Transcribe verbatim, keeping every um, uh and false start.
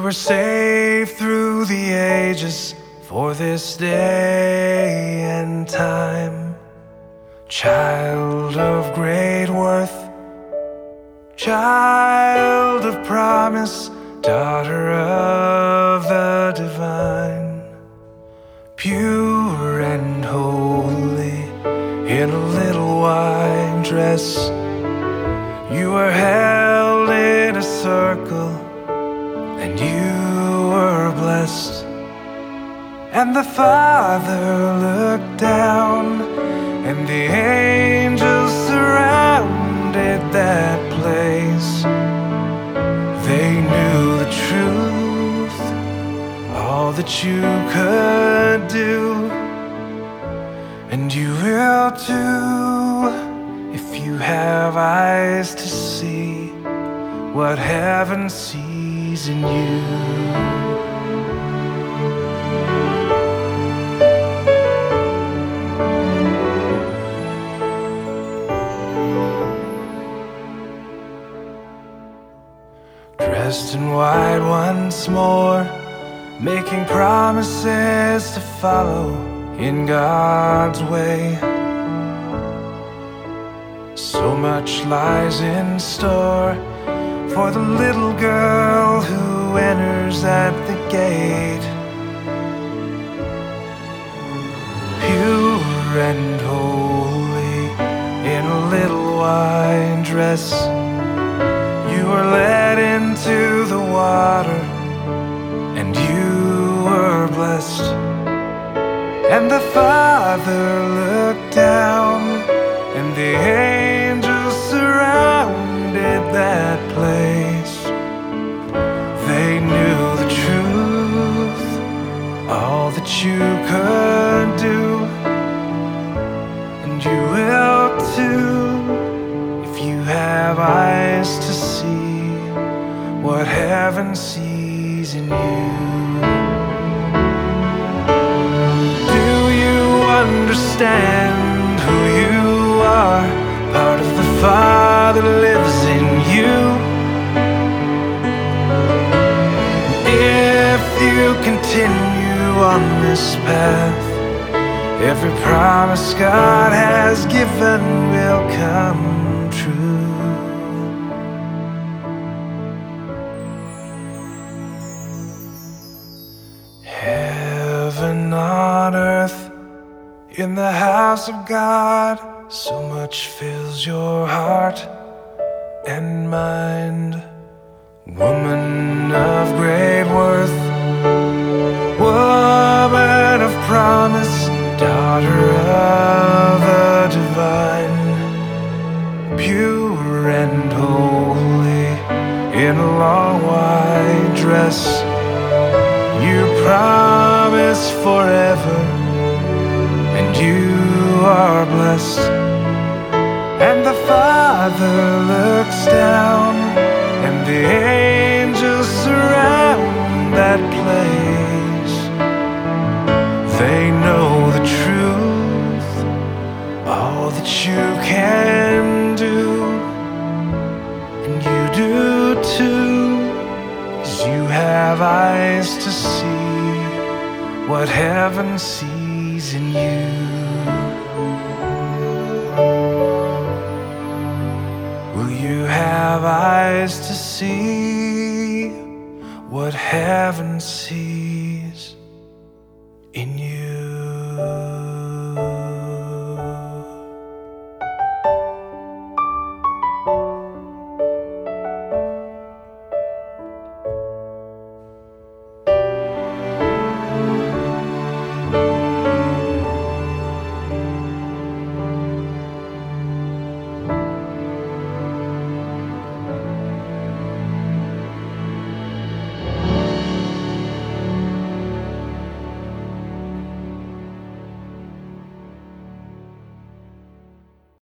were saved through the ages for this day and time. Child of great worth, child of promise, daughter of the divine, pure and holy, in a little white dress. You were held in a circle, and you were blessed. And the Father looked down, and the angels surrounded that place. They knew the truth, all that you could do, and you will too, if you have eyes to see what heaven sees in you. Dressed in white once more, making promises to follow in God's way. So much lies in store for the little girl who enters at the gate. Pure and holy, in a little white dress, you were led into the water, and you were blessed. And the Father looked down, and the angels surrounded that place. They knew the truth, all that you could do, and you will too, if you have eyes to see what heaven sees in you. Do you understand who you are? Part of the Father lives in you. If you continue on this path, every promise God has given will come true. Heaven on earth, in the house of God, so much fills your heart and mind. Woman of great worth, woman of promise, daughter of the divine, pure and holy, in a long white dress. You promise forever, and you are blessed. And the Father looks down, and the angels surround that place. They know the truth, all that you can do, and you do too, 'cause you have eyes to see what heaven sees in you. Will you have eyes to see what heaven sees in you?